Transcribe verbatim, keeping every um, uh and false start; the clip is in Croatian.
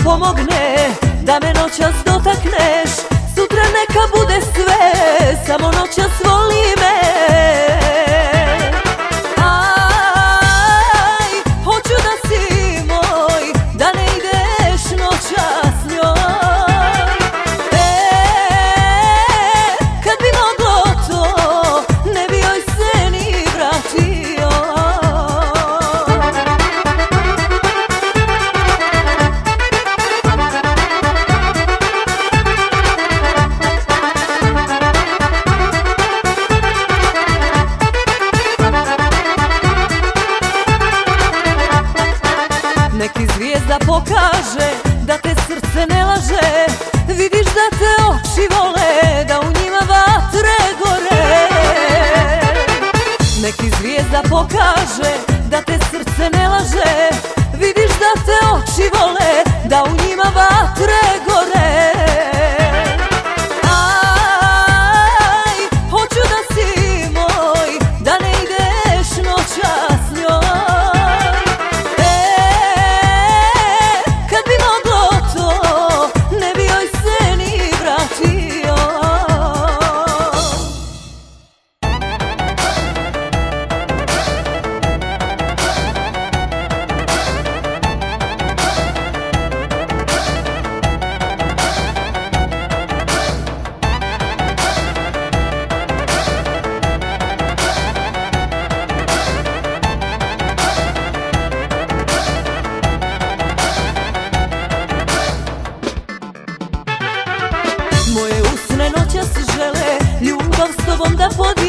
pomogne da me noćas dotakneš. Sutra neka bude sve, samo noćas voli me. Aj, hoću da si moj, da ne ideš noćas s njoj. E, kad bi moglo to, ne bi joj se ni vratio. Neki zvijezda pokaže da te srce ne laže. Vidiš da te oči vole, da u njima vatre gore. Neki zvijezda pokaže da te srce ne laže. Vidiš da te oči vole, da u njima vatre gore. Aj, hoću da si moj, da ne ideš noćas s njoj. Moje usne noćas žele ljubav s tobom da podijelim.